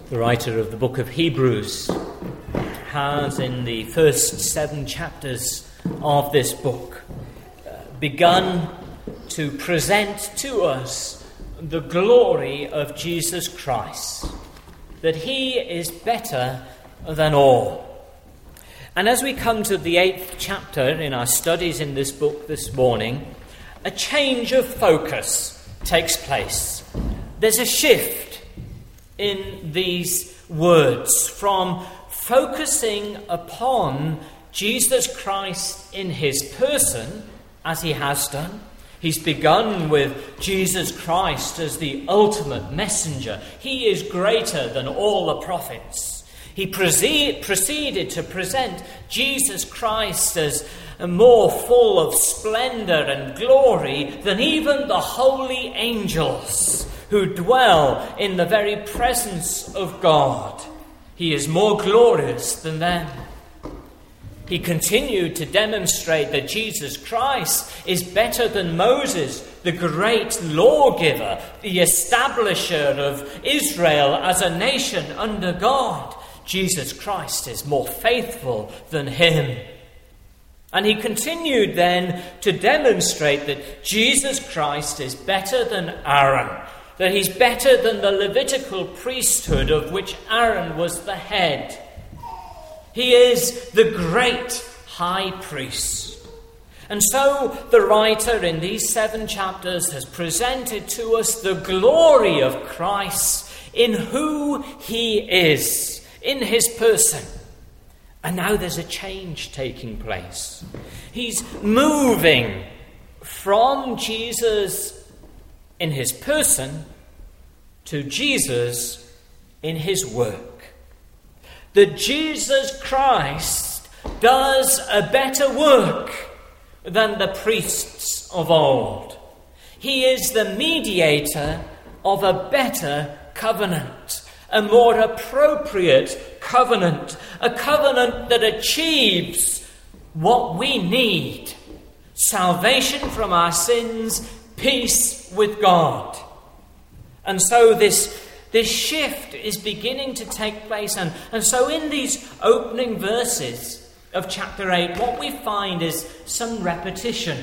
The writer of the book of Hebrews has, in the first 7 chapters of this book, begun to present to us the glory of Jesus Christ, that he is better than all. And as we come to the 8th chapter in our studies in this book this morning, a change of focus takes place. There's a shift in these words from focusing upon Jesus Christ in his person, as he has done. He's begun with Jesus Christ as the ultimate messenger. He is greater than all the prophets. He proceeded to present Jesus Christ as more full of splendor and glory than even the holy angels who dwell in the very presence of God. He is more glorious than them. He continued to demonstrate that Jesus Christ is better than Moses, the great lawgiver, the establisher of Israel as a nation under God. Jesus Christ is more faithful than him. And he continued then to demonstrate that Jesus Christ is better than Aaron, that he's better than the Levitical priesthood of which Aaron was the head. He is the great high priest. And so the writer in these 7 chapters has presented to us the glory of Christ in who he is, in his person. And now there's a change taking place. He's moving from Jesus in his person to Jesus in his work. That Jesus Christ does a better work than the priests of old. He is the mediator of a better covenant, a more appropriate covenant, a covenant that achieves what we need: salvation from our sins, peace with God. And so this shift is beginning to take place. And so in these opening verses of chapter 8, what we find is some repetition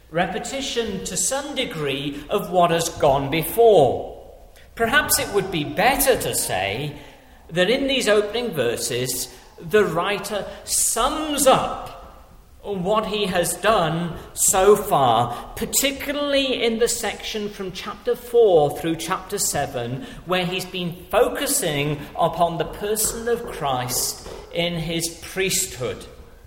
to some degree of what has gone before. Perhaps it would be better to say that in these opening verses, the writer sums up what he has done so far, particularly in the section from chapter 4 through chapter 7, where he's been focusing upon the person of Christ in his priesthood.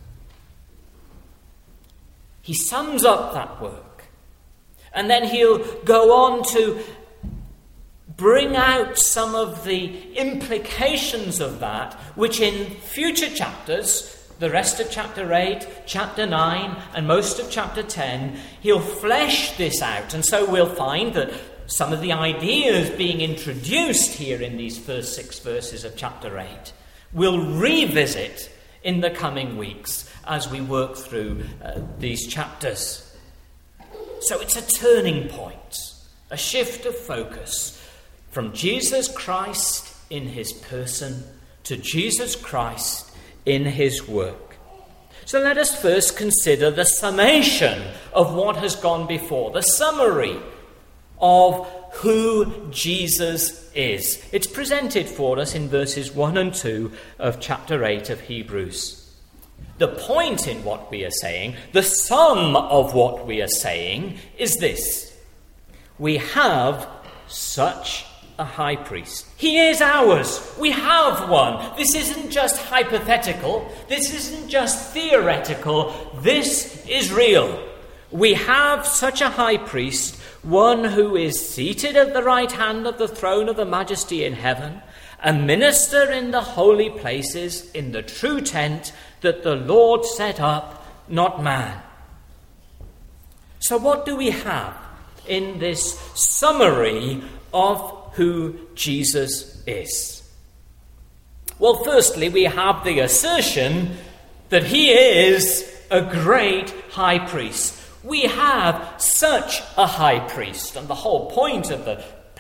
He sums up that work, and then he'll go on to bring out some of the implications of that, which in future chapters, the rest of chapter 8, chapter 9, and most of chapter 10, he'll flesh this out. And so we'll find that some of the ideas being introduced here in these first 6 verses of chapter 8 we'll revisit in the coming weeks as we work through these chapters. So it's a turning point, a shift of focus from Jesus Christ in his person to Jesus Christ in his work. So let us first consider the summation of what has gone before, the summary of who Jesus is. It's presented for us in verses 1 and 2 of chapter 8 of Hebrews. The point in what we are saying, the sum of what we are saying, is this: we have such a high priest. He is ours. We have one. This isn't just hypothetical. This isn't just theoretical. This is real. We have such a high priest, one who is seated at the right hand of the throne of the majesty in heaven, a minister in the holy places, in the true tent that the Lord set up, not man. So what do we have in this summary of who Jesus is? Well, firstly, we have the assertion that he is a great high priest. We have such a high priest, and the whole point of the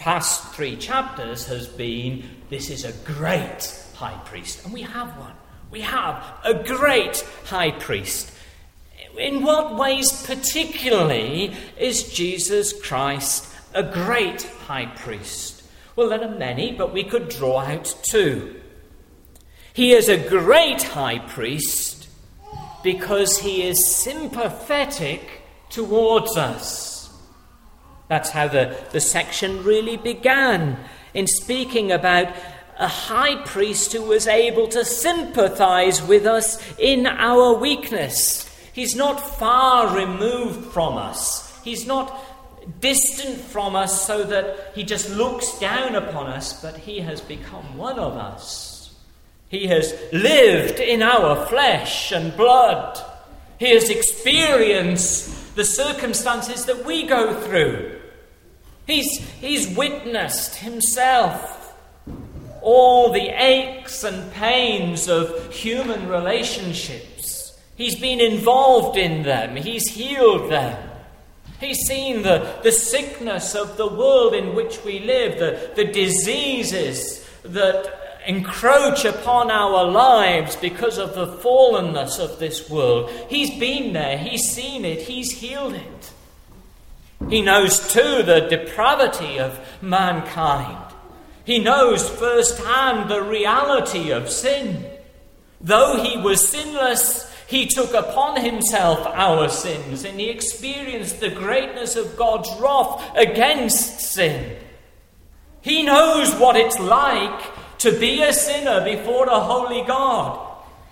past 3 chapters has been, this is a great high priest. And we have one. We have a great high priest. In what ways particularly is Jesus Christ a great high priest? Well, there are many, but we could draw out 2. He is a great high priest because he is sympathetic towards us. That's how the section really began, in speaking about a high priest who was able to sympathize with us in our weakness. He's not far removed from us. He's not distant from us so that he just looks down upon us, but he has become one of us. He has lived in our flesh and blood. He has experienced the circumstances that we go through. He's witnessed himself all the aches and pains of human relationships. He's been involved in them. He's healed them. He's seen the sickness of the world in which we live, the diseases that encroach upon our lives because of the fallenness of this world. He's been there. He's seen it. He's healed it. He knows too the depravity of mankind. He knows firsthand the reality of sin. Though he was sinless, he took upon himself our sins, and he experienced the greatness of God's wrath against sin. He knows what it's like to be a sinner before a holy God.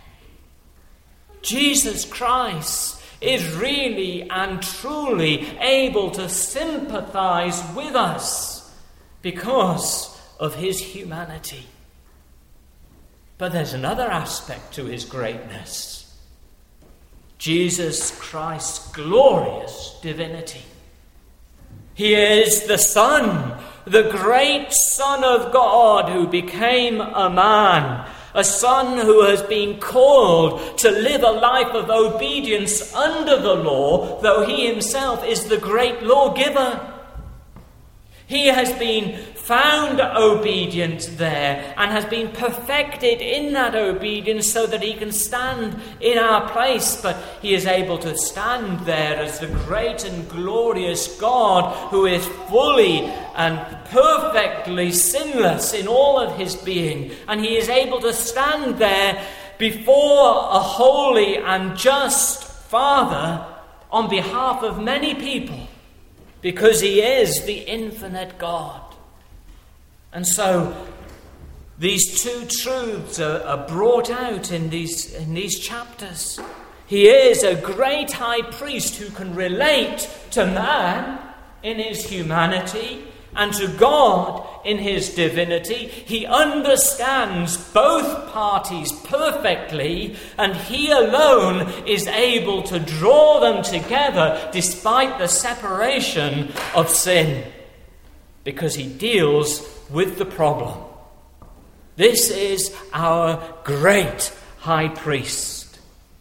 Jesus Christ is really and truly able to sympathize with us because of his humanity. But there's another aspect to his greatness. Jesus Christ's glorious divinity. He is the Son, the great Son of God who became a man, a Son who has been called to live a life of obedience under the law, though he himself is the great lawgiver. He has been found obedient there and has been perfected in that obedience so that he can stand in our place. But he is able to stand there as the great and glorious God who is fully and perfectly sinless in all of his being. And he is able to stand there before a holy and just Father on behalf of many people, because he is the infinite God. And so these 2 truths are brought out in these chapters. He is a great high priest who can relate to man in his humanity and to God in his divinity. He understands both parties perfectly, and he alone is able to draw them together despite the separation of sin, because he deals with the problem. This is our great high priest.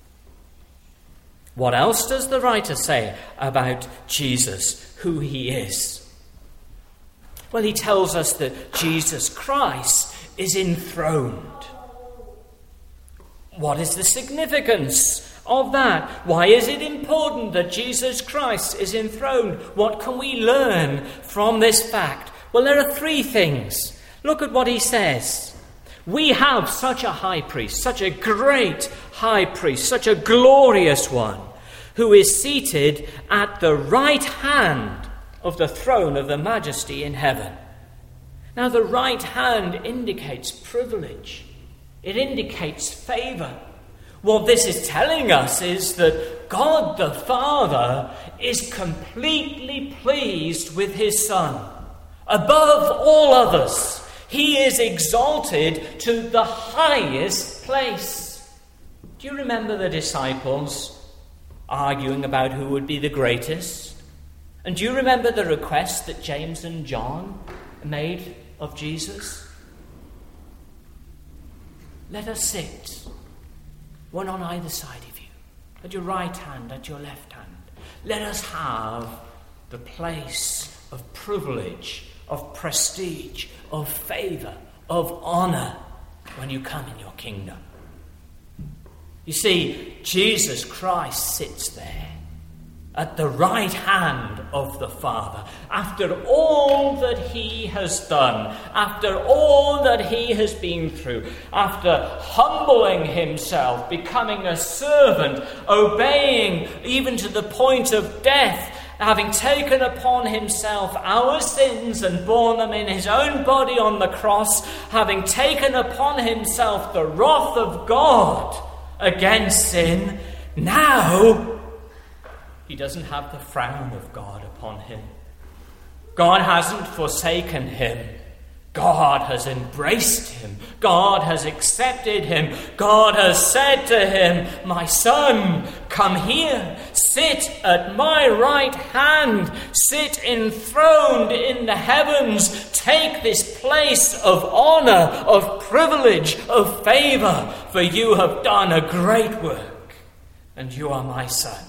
What else does the writer say about Jesus, who he is? Well, he tells us that Jesus Christ is enthroned. What is the significance of that? Why is it important that Jesus Christ is enthroned? What can we learn from this fact? Well, there are 3 things. Look at what he says. We have such a high priest, such a great high priest, such a glorious one, who is seated at the right hand of the throne of the majesty in heaven. Now, the right hand indicates privilege. It indicates favor. What this is telling us is that God the Father is completely pleased with his Son. Above all others, he is exalted to the highest place. Do you remember the disciples arguing about who would be the greatest? And do you remember the request that James and John made of Jesus? Let us sit, one on either side of you, at your right hand, at your left hand. Let us have the place of privilege, of prestige, of favor, of honor when you come in your kingdom. You see, Jesus Christ sits there at the right hand of the Father. After all that he has done, after all that he has been through, after humbling himself, becoming a servant, obeying even to the point of death, having taken upon himself our sins and borne them in his own body on the cross, having taken upon himself the wrath of God against sin, now he doesn't have the frown of God upon him. God hasn't forsaken him. God has embraced him. God has accepted him. God has said to him, "My son, come here. Sit at my right hand. Sit enthroned in the heavens. Take this place of honor, of privilege, of favor, for you have done a great work, and you are my son."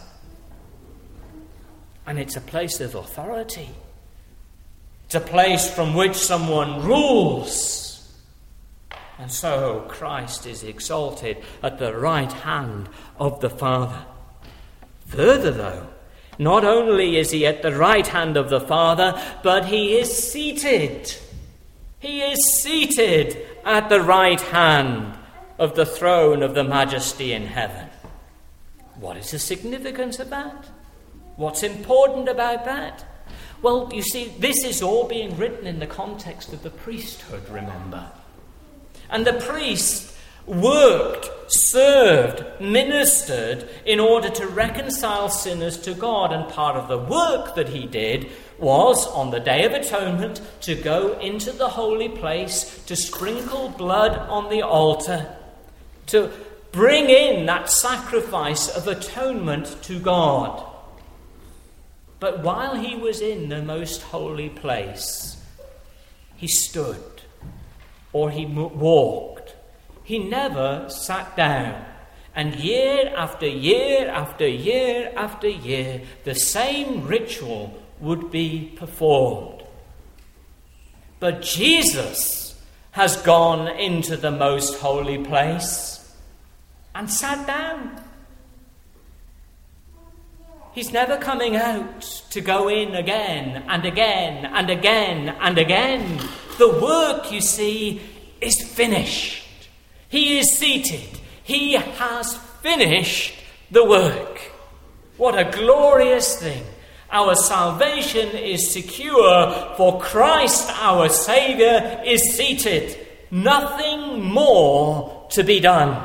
And it's a place of authority. It's a place from which someone rules. And so Christ is exalted at the right hand of the Father. Further, though, not only is he at the right hand of the Father, but he is seated. He is seated at the right hand of the throne of the Majesty in heaven. What is the significance of that? What's important about that? Well, you see, this is all being written in the context of the priesthood, remember. And the priest worked, served, ministered in order to reconcile sinners to God. And part of the work that he did was, on the Day of Atonement, to go into the holy place, to sprinkle blood on the altar, to bring in that sacrifice of atonement to God. But while he was in the most holy place, he stood or he walked. He never sat down. And year after year after year after year, the same ritual would be performed. But Jesus has gone into the most holy place and sat down. He's never coming out to go in again and again and again and again. The work, you see, is finished. He is seated. He has finished the work. What a glorious thing. Our salvation is secure, for Christ our Saviour is seated. Nothing more to be done.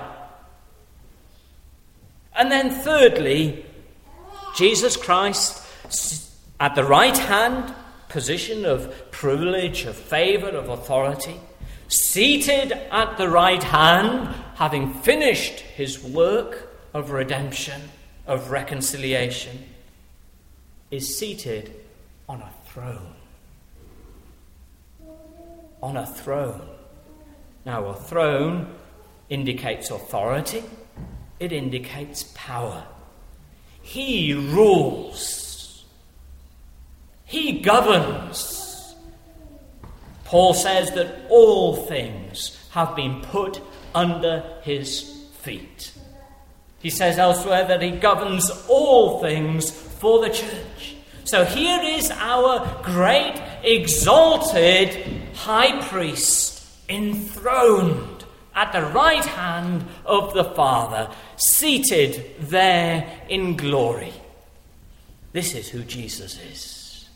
And then thirdly, Jesus Christ at the right hand, position of privilege, of favour, of authority, seated at the right hand, having finished his work of redemption, of reconciliation, is seated on a throne. On a throne. Now, a throne indicates authority. It indicates power. He rules. He governs. Paul says that all things have been put under his feet. He says elsewhere that he governs all things for the church. So here is our great, exalted high priest, enthroned at the right hand of the Father, seated there in glory. This is who Jesus is.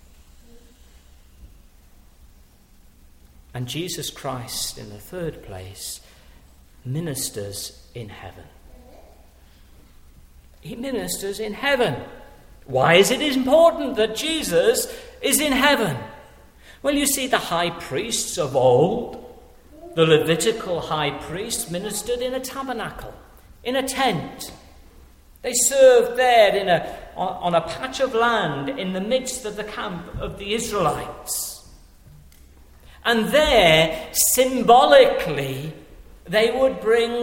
And Jesus Christ, in the third place, ministers in heaven. He ministers in heaven. Why is it important that Jesus is in heaven? Well, you see, the high priests of old, the Levitical high priests, ministered in a tabernacle, in a tent. They served there on a patch of land in the midst of the camp of the Israelites. And there, symbolically, they would bring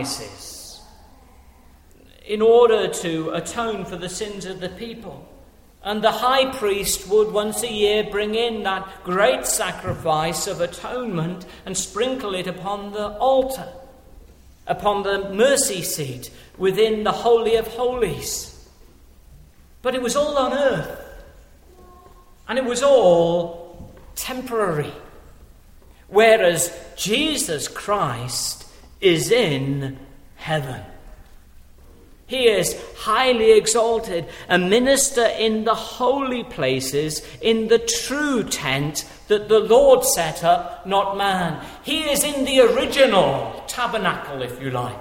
sacrifices in order to atone for the sins of the people. And the high priest would once a year bring in that great sacrifice of atonement and sprinkle it upon the altar, upon the mercy seat within the Holy of Holies. But it was all on earth, and it was all temporary, whereas Jesus Christ is in heaven. He is highly exalted, a minister in the holy places, in the true tent that the Lord set up, not man. He is in the original tabernacle, if you like.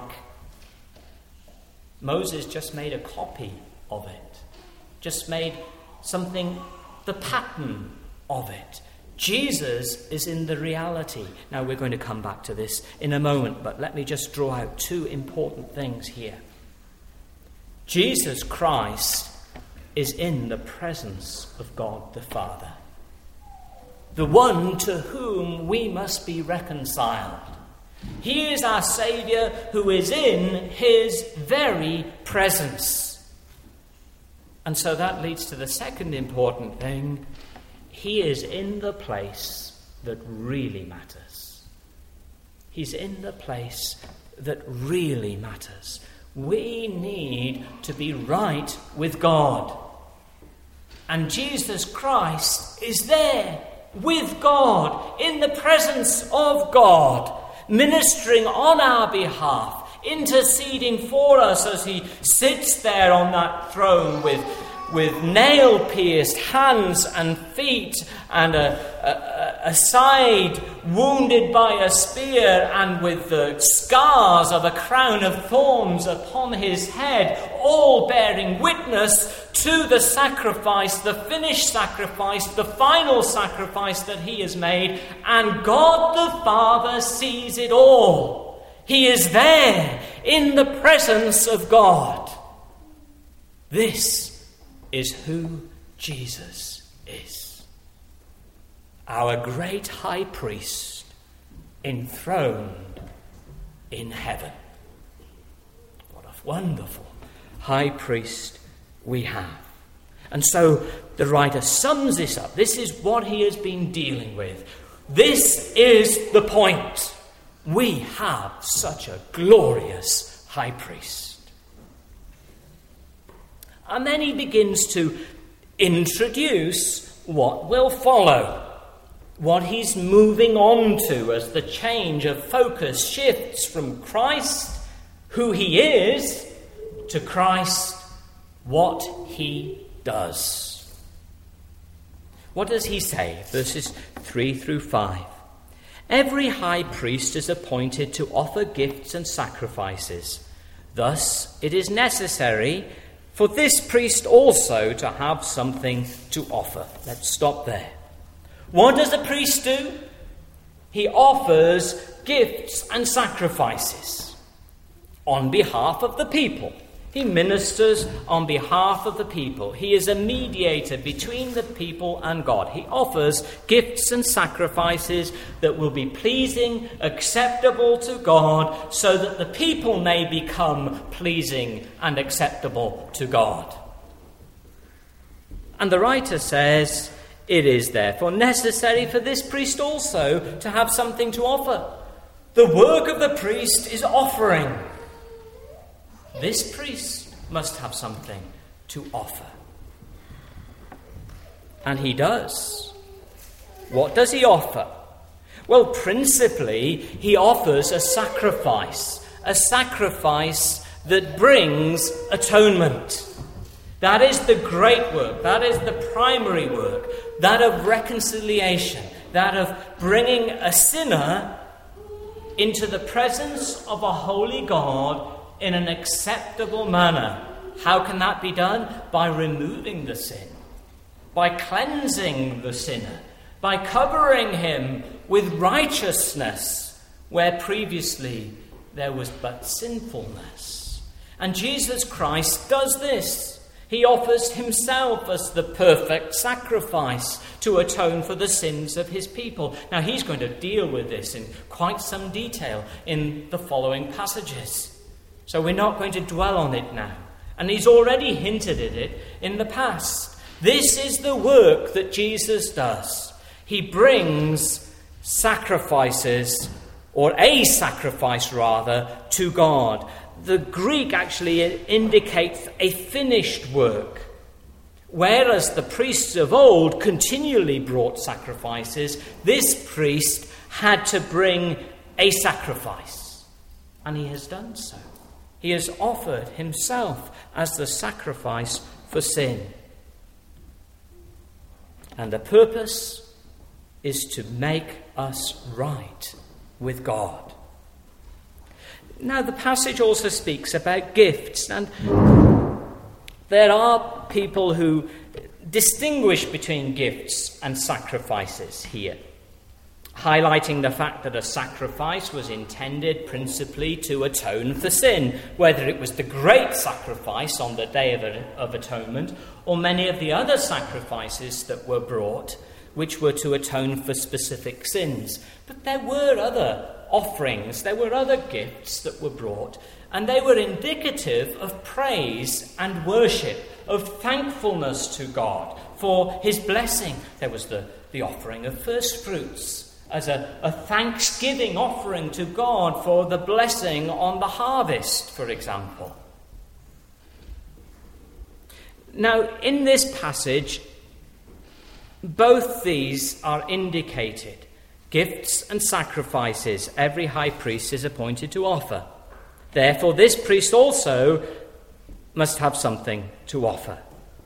Moses just made a copy of it, just made something, the pattern of it. Jesus is in the reality. Now, we're going to come back to this in a moment, but let me just draw out two important things here. Jesus Christ is in the presence of God the Father, the one to whom we must be reconciled. He is our Saviour who is in his very presence. And so that leads to the second important thing. He is in the place that really matters. He's in the place that really matters. We need to be right with God. And Jesus Christ is there with God, in the presence of God, ministering on our behalf, interceding for us as he sits there on that throne with nail-pierced hands and feet and a side wounded by a spear and with the scars of a crown of thorns upon his head, all bearing witness to the sacrifice, the finished sacrifice, the final sacrifice that he has made. And God the Father sees it all. He is there in the presence of God. This is who Jesus is. Our great high priest enthroned in heaven. What a wonderful high priest we have. And so the writer sums this up. This is what he has been dealing with. This is the point. We have such a glorious high priest. And then he begins to introduce what will follow, what he's moving on to as the change of focus shifts from Christ, who he is, to Christ, what he does. What does he say? Verses 3 through 5. Every high priest is appointed to offer gifts and sacrifices. Thus it is necessary for this priest also to have something to offer. Let's stop there. What does the priest do? He offers gifts and sacrifices on behalf of the people. He ministers on behalf of the people. He is a mediator between the people and God. He offers gifts and sacrifices that will be pleasing, acceptable to God, so that the people may become pleasing and acceptable to God. And the writer says, it is therefore necessary for this priest also to have something to offer. The work of the priest is offering. This priest must have something to offer. And he does. What does he offer? Well, principally, he offers a sacrifice that brings atonement. That is the great work, that is the primary work, that of reconciliation, that of bringing a sinner into the presence of a holy God in an acceptable manner. How can that be done? By removing the sin, by cleansing the sinner, by covering him with righteousness where previously there was but sinfulness. And Jesus Christ does this. He offers himself as the perfect sacrifice to atone for the sins of his people. Now, he's going to deal with this in quite some detail in the following passages. So we're not going to dwell on it now. And he's already hinted at it in the past. This is the work that Jesus does. He brings sacrifices, or a sacrifice rather, to God. The Greek actually indicates a finished work. Whereas the priests of old continually brought sacrifices, this priest had to bring a sacrifice. And he has done so. He has offered himself as the sacrifice for sin. And the purpose is to make us right with God. Now, the passage also speaks about gifts, and there are people who distinguish between gifts and sacrifices here, highlighting the fact that a sacrifice was intended principally to atone for sin, whether it was the great sacrifice on the Day of Atonement or many of the other sacrifices that were brought, which were to atone for specific sins. But there were other offerings, there were other gifts that were brought, and they were indicative of praise and worship, of thankfulness to God for his blessing. There was the offering of first fruits as a thanksgiving offering to God for the blessing on the harvest, for example. Now, in this passage, both these are indicated. Gifts and sacrifices every high priest is appointed to offer. Therefore, this priest also must have something to offer.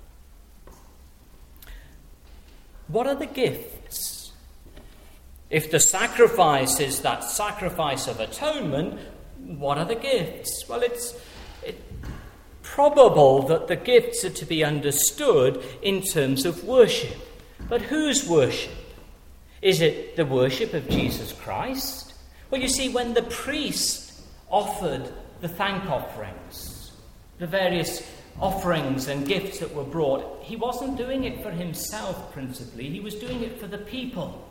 What are the gifts? If the sacrifice is that sacrifice of atonement, what are the gifts? Well, it's probable that the gifts are to be understood in terms of worship. But whose worship? Is it the worship of Jesus Christ? Well, you see, when the priest offered the thank offerings, the various offerings and gifts that were brought, he wasn't doing it for himself principally, he was doing it for the people.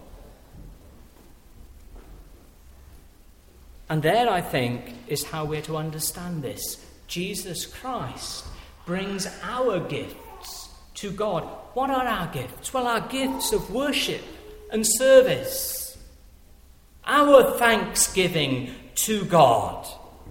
And there, I think, is how we're to understand this. Jesus Christ brings our gifts to God. What are our gifts? Well, our gifts of worship and service. Our thanksgiving to God.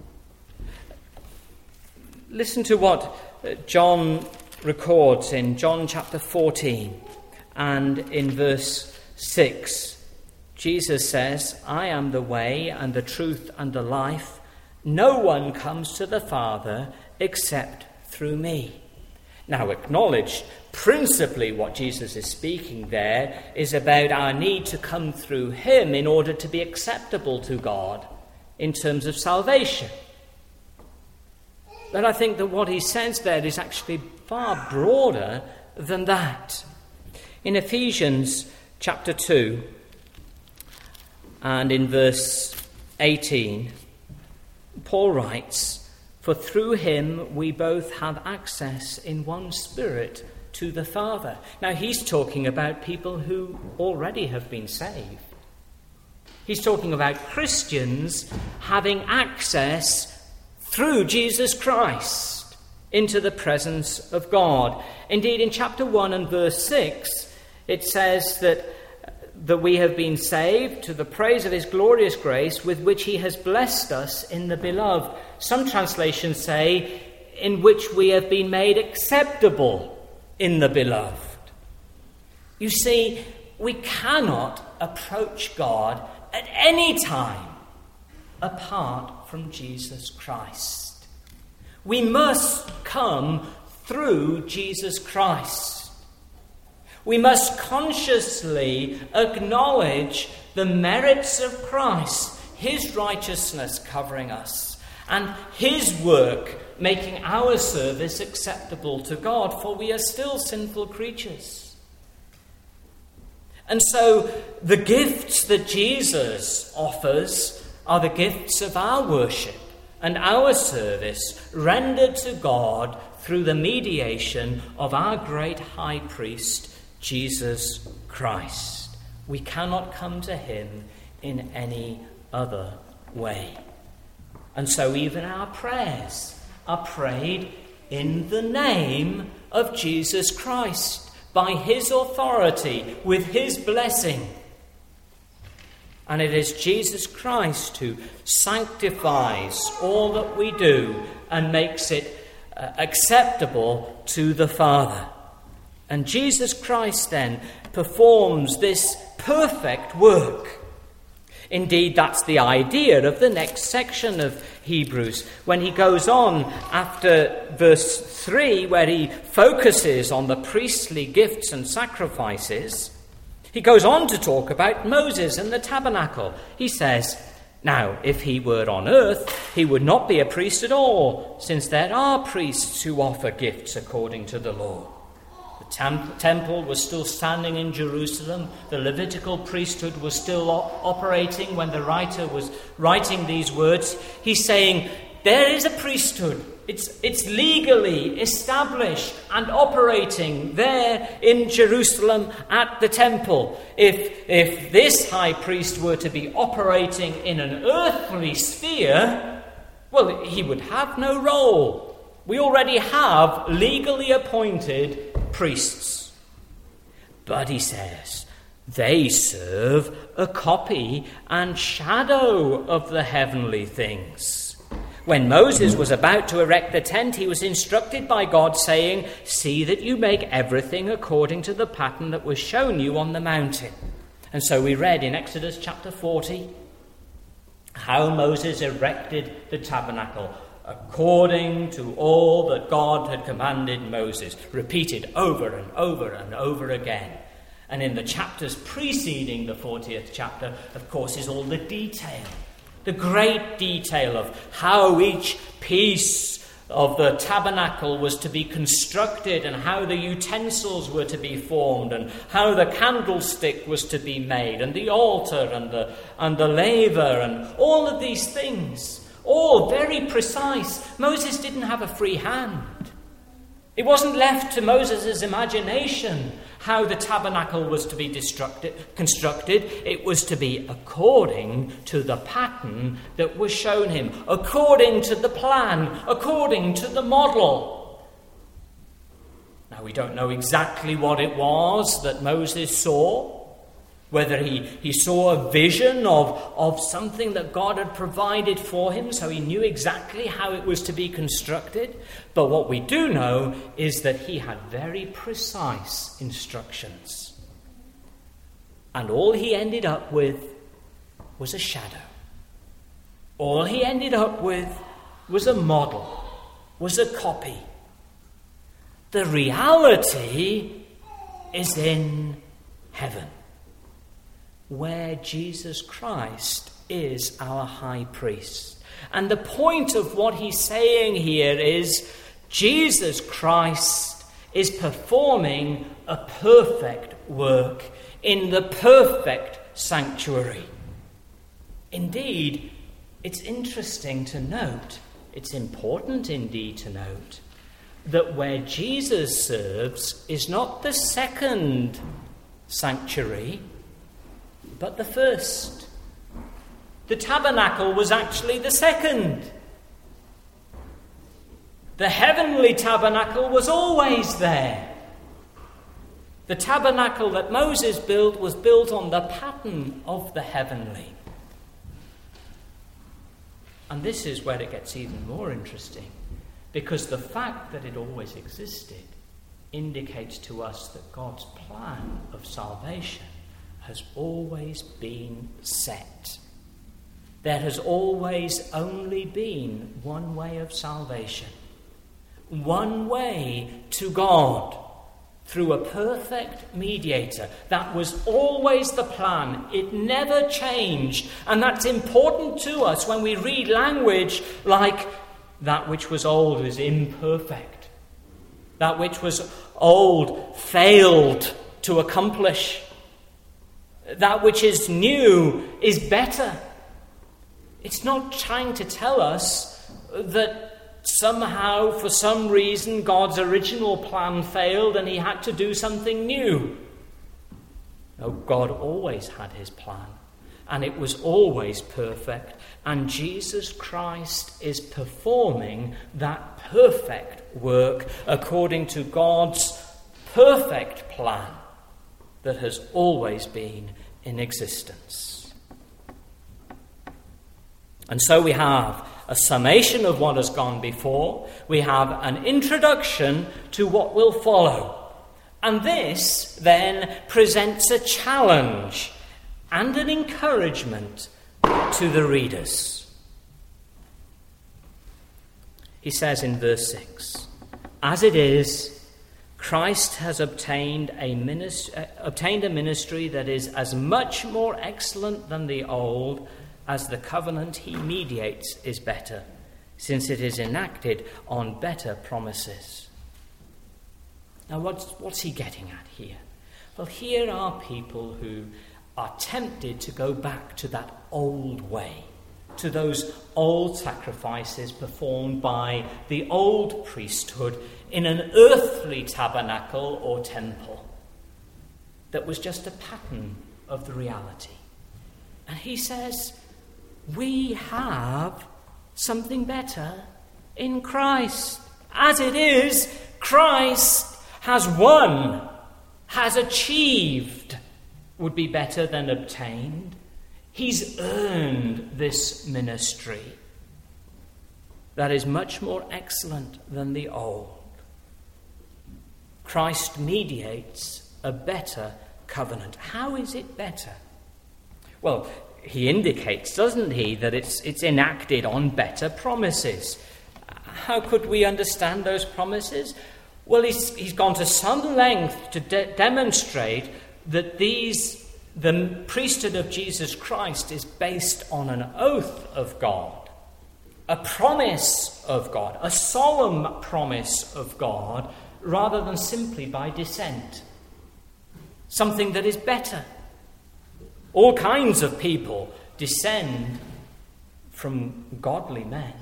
Listen to what John records in John chapter 14 and in verse 6. Jesus says, "I am the way and the truth and the life. No one comes to the Father except through me." Now, acknowledge principally what Jesus is speaking there is about our need to come through him in order to be acceptable to God in terms of salvation. But I think that what he says there is actually far broader than that. In Ephesians chapter 2 and in verse 18, Paul writes, "For through him we both have access in one spirit to the Father." Now, he's talking about people who already have been saved. He's talking about Christians having access through Jesus Christ into the presence of God. Indeed, in chapter 1 and verse 6, it says that we have been saved to the praise of his glorious grace with which he has blessed us in the beloved. Some translations say, in which we have been made acceptable in the beloved. You see, we cannot approach God at any time apart from Jesus Christ. We must come through Jesus Christ. We must consciously acknowledge the merits of Christ, his righteousness covering us, and his work making our service acceptable to God, for we are still sinful creatures. And so the gifts that Jesus offers are the gifts of our worship and our service rendered to God through the mediation of our great high priest, Jesus Christ. We cannot come to him in any other way. And so even our prayers are prayed in the name of Jesus Christ, by his authority, with his blessing. And it is Jesus Christ who sanctifies all that we do and makes it acceptable to the Father. And Jesus Christ then performs this perfect work. Indeed, that's the idea of the next section of Hebrews, when he goes on after verse 3, where he focuses on the priestly gifts and sacrifices. He goes on to talk about Moses and the tabernacle. He says, now, if he were on earth, he would not be a priest at all, since there are priests who offer gifts according to the law. The temple was still standing in Jerusalem. The Levitical priesthood was still operating when the writer was writing these words. He's saying, there is a priesthood. It's legally established and operating there in Jerusalem at the temple. If this high priest were to be operating in an earthly sphere, well, he would have no role. We already have legally appointed priests. But he says, they serve a copy and shadow of the heavenly things. When Moses was about to erect the tent, he was instructed by God, saying, see that you make everything according to the pattern that was shown you on the mountain. And so we read in Exodus chapter 40 how Moses erected the tabernacle according to all that God had commanded Moses, repeated over and over and over again. And in the chapters preceding the 40th chapter, of course, is all the detail, the great detail of how each piece of the tabernacle was to be constructed and how the utensils were to be formed and how the candlestick was to be made and the altar and the laver and all of these things. All very precise. Moses didn't have a free hand. It wasn't left to Moses' imagination how the tabernacle was to be constructed. It was to be according to the pattern that was shown him, according to the plan, according to the model. Now, we don't know exactly what it was that Moses saw. Whether he saw a vision of something that God had provided for him, so he knew exactly how it was to be constructed. But what we do know is that he had very precise instructions. And all he ended up with was a shadow. All he ended up with was a model, was a copy. The reality is in heaven, where Jesus Christ is our high priest. And the point of what he's saying here is Jesus Christ is performing a perfect work in the perfect sanctuary. Indeed, it's interesting to note, it's important indeed to note, that where Jesus serves is not the second sanctuary, but the first. The tabernacle was actually the second. The heavenly tabernacle was always there. The tabernacle that Moses built was built on the pattern of the heavenly. And this is where it gets even more interesting, because the fact that it always existed indicates to us that God's plan of salvation has always been set. There has always only been one way of salvation, one way to God, through a perfect mediator. That was always the plan. It never changed. And that's important to us when we read language like that which was old is imperfect. That which was old failed to accomplish. That which is new is better. It's not trying to tell us that somehow, for some reason, God's original plan failed and he had to do something new. No, God always had his plan, and it was always perfect. And Jesus Christ is performing that perfect work according to God's perfect plan that has always been in existence. And so we have a summation of what has gone before. We have an introduction to what will follow. And this then presents a challenge and an encouragement to the readers. He says in verse 6, "As it is, Christ has obtained a ministry that is as much more excellent than the old as the covenant he mediates is better, since it is enacted on better promises." Now what's he getting at here? Well, here are people who are tempted to go back to that old way, to those old sacrifices performed by the old priesthood in an earthly tabernacle or temple that was just a pattern of the reality. And he says, we have something better in Christ. As it is, Christ has won, has achieved, would be better than obtained. He's earned this ministry that is much more excellent than the old. Christ mediates a better covenant. How is it better? Well, he indicates, doesn't he, that it's enacted on better promises. How could we understand those promises? Well, he's gone to some length to demonstrate that the priesthood of Jesus Christ is based on an oath of God, a promise of God, a solemn promise of God, rather than simply by descent. Something that is better. All kinds of people descend from godly men.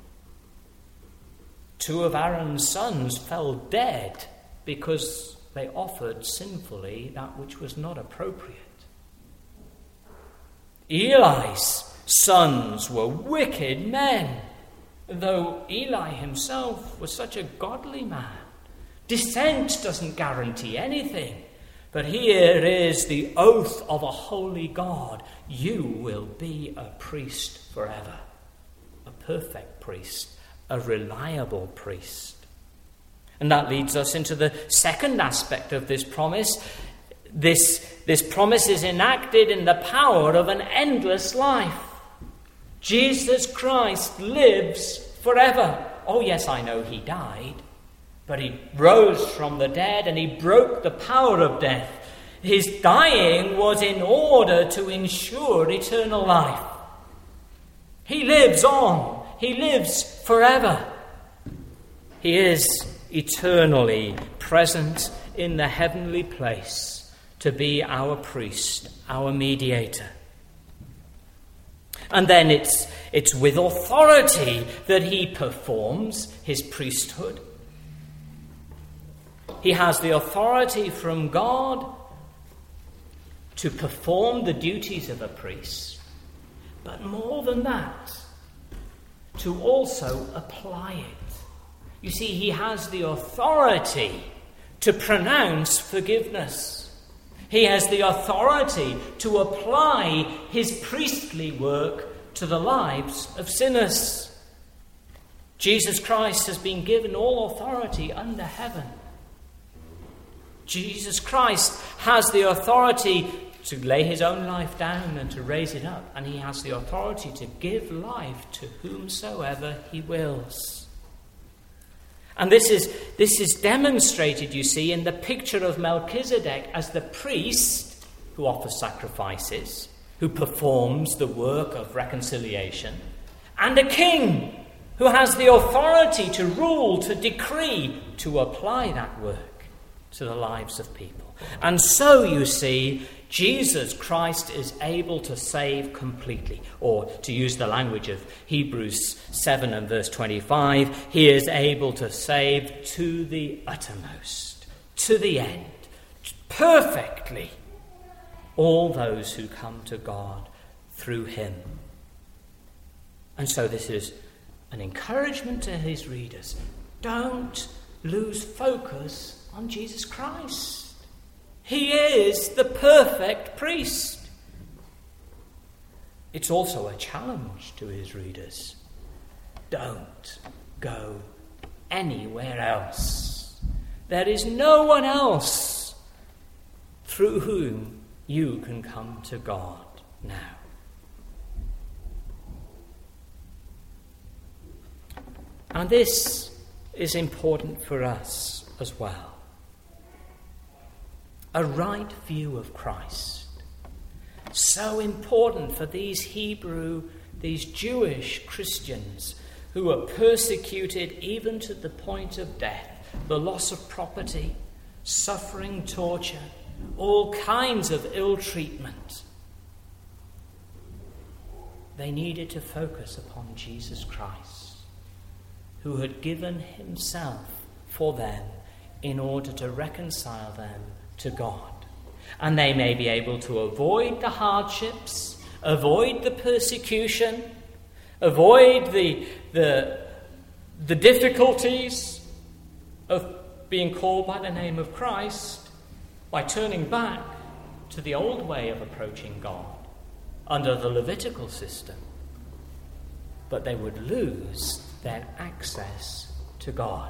2 of Aaron's sons fell dead because they offered sinfully that which was not appropriate. Eli's sons were wicked men, though Eli himself was such a godly man. Descent doesn't guarantee anything, but here is the oath of a holy God. You will be a priest forever, a perfect priest, a reliable priest. And that leads us into the second aspect of this promise. This promise is enacted in the power of an endless life. Jesus Christ lives forever. Oh yes, I know he died, but he rose from the dead and he broke the power of death. His dying was in order to ensure eternal life. He lives on. He lives forever. He is eternally present in the heavenly place to be our priest, our mediator. And then it's with authority that he performs his priesthood. He has the authority from God to perform the duties of a priest, but more than that, to also apply it. You see, he has the authority to pronounce forgiveness. He has the authority to apply his priestly work to the lives of sinners. Jesus Christ has been given all authority under heaven. Jesus Christ has the authority to lay his own life down and to raise it up, and he has the authority to give life to whomsoever he wills. And this is demonstrated, you see, in the picture of Melchizedek as the priest who offers sacrifices, who performs the work of reconciliation, and a king who has the authority to rule, to decree, to apply that work to the lives of people. And so, you see, Jesus Christ is able to save completely. Or, to use the language of Hebrews 7 and verse 25, he is able to save to the uttermost, to the end, perfectly, all those who come to God through him. And so this is an encouragement to his readers. Don't lose focus on Jesus Christ. He is the perfect priest. It's also a challenge to his readers. Don't go anywhere else. There is no one else through whom you can come to God now. And this is important for us as well. A right view of Christ. So important for these Jewish Christians who were persecuted even to the point of death, the loss of property, suffering, torture, all kinds of ill treatment. They needed to focus upon Jesus Christ, who had given himself for them in order to reconcile them to God. And they may be able to avoid the hardships, avoid the persecution, avoid the difficulties of being called by the name of Christ by turning back to the old way of approaching God under the Levitical system. But they would lose their access to God.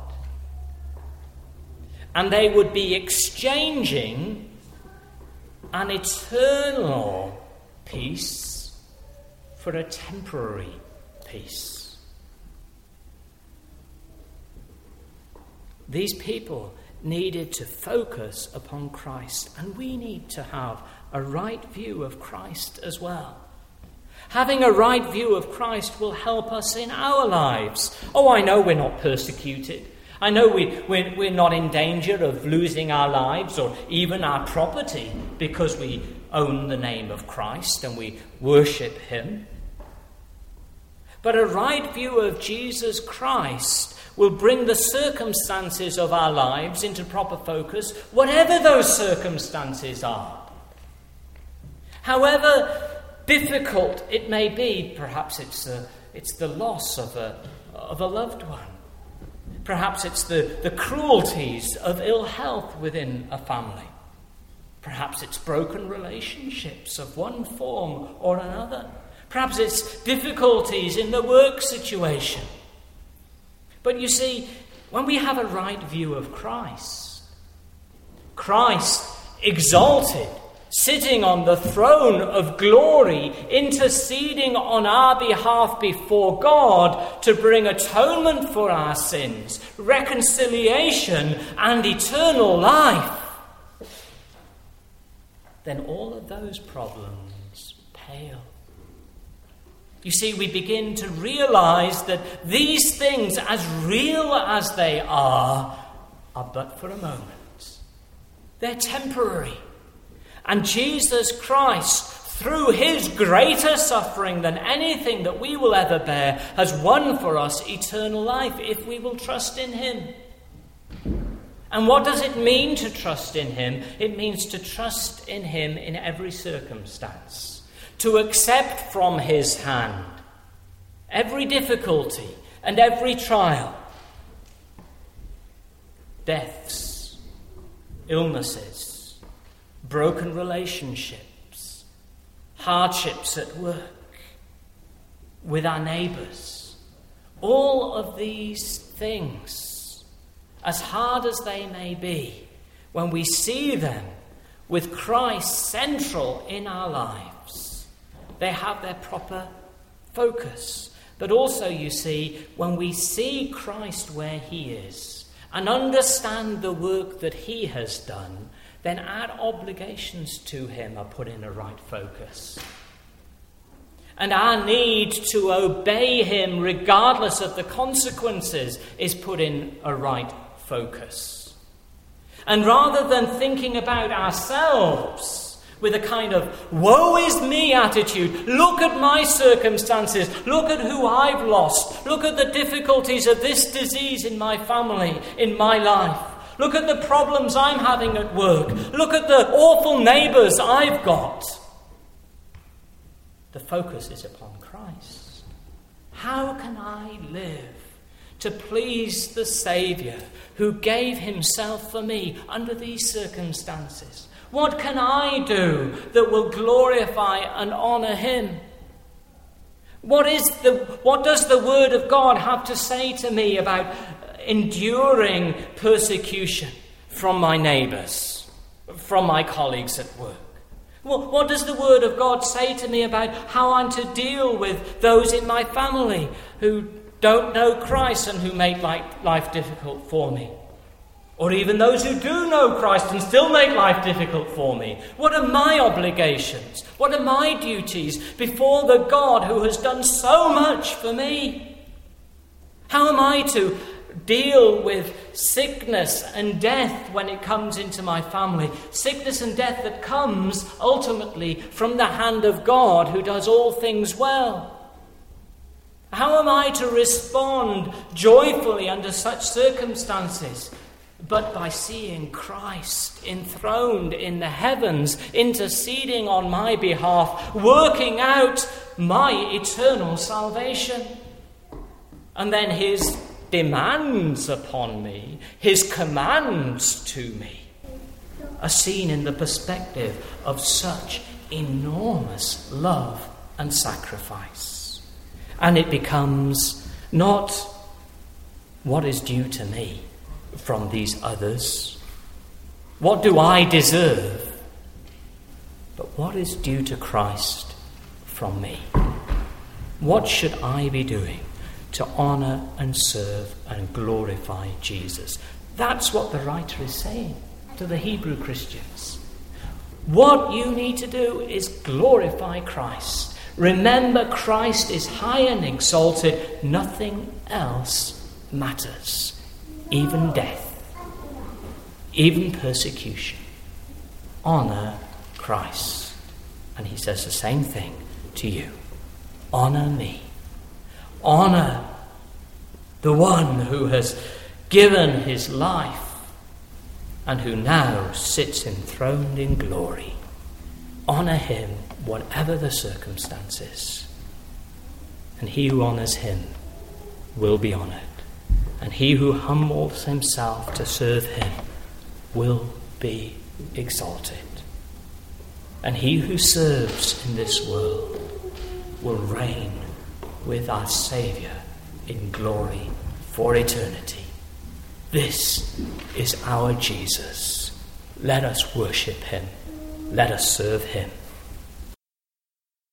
And they would be exchanging an eternal peace for a temporary peace. These people needed to focus upon Christ, and we need to have a right view of Christ as well. Having a right view of Christ will help us in our lives. Oh, I know we're not persecuted. I know we're not in danger of losing our lives or even our property because we own the name of Christ and we worship him. But a right view of Jesus Christ will bring the circumstances of our lives into proper focus, whatever those circumstances are. However difficult it may be, perhaps it's the loss of a loved one. Perhaps it's the cruelties of ill health within a family. Perhaps it's broken relationships of one form or another. Perhaps it's difficulties in the work situation. But you see, when we have a right view of Christ exalted, sitting on the throne of glory, interceding on our behalf before God to bring atonement for our sins, reconciliation, and eternal life, then all of those problems pale. You see, we begin to realize that these things, as real as they are but for a moment. They're temporary. And Jesus Christ, through his greater suffering than anything that we will ever bear, has won for us eternal life if we will trust in him. And what does it mean to trust in him? It means to trust in him in every circumstance, to accept from his hand every difficulty and every trial, deaths, illnesses, broken relationships, hardships at work, with our neighbours. All of these things, as hard as they may be, when we see them with Christ central in our lives, they have their proper focus. But also, you see, when we see Christ where he is and understand the work that he has done, then our obligations to him are put in a right focus. And our need to obey him regardless of the consequences is put in a right focus. And rather than thinking about ourselves with a kind of woe is me attitude, look at my circumstances, look at who I've lost, look at the difficulties of this disease in my family, in my life, look at the problems I'm having at work, look at the awful neighbours I've got. The focus is upon Christ. How can I live to please the Saviour who gave himself for me under these circumstances? What can I do that will glorify and honour him? What does the Word of God have to say to me about enduring persecution from my neighbours, from my colleagues at work? What does the Word of God say to me about how I'm to deal with those in my family who don't know Christ and who make life difficult for me? Or even those who do know Christ and still make life difficult for me? What are my obligations? What are my duties before the God who has done so much for me? How am I to deal with sickness and death when it comes into my family? Sickness and death that comes ultimately from the hand of God who does all things well. How am I to respond joyfully under such circumstances? But by seeing Christ enthroned in the heavens, interceding on my behalf, working out my eternal salvation. And then his demands upon me, his commands to me, are seen in the perspective of such enormous love and sacrifice. And it becomes not what is due to me from these others, what do I deserve, but what is due to Christ from me. What should I be doing to honour and serve and glorify Jesus? That's what the writer is saying to the Hebrew Christians. What you need to do is glorify Christ. Remember, Christ is high and exalted. Nothing else matters. Even death, even persecution. Honour Christ. And he says the same thing to you. Honour me. Honour the one who has given his life and who now sits enthroned in glory. Honour him whatever the circumstances. And he who honours him will be honoured. And he who humbles himself to serve him will be exalted. And he who serves in this world will reign with our Saviour in glory for eternity. This is our Jesus. Let us worship him. Let us serve him.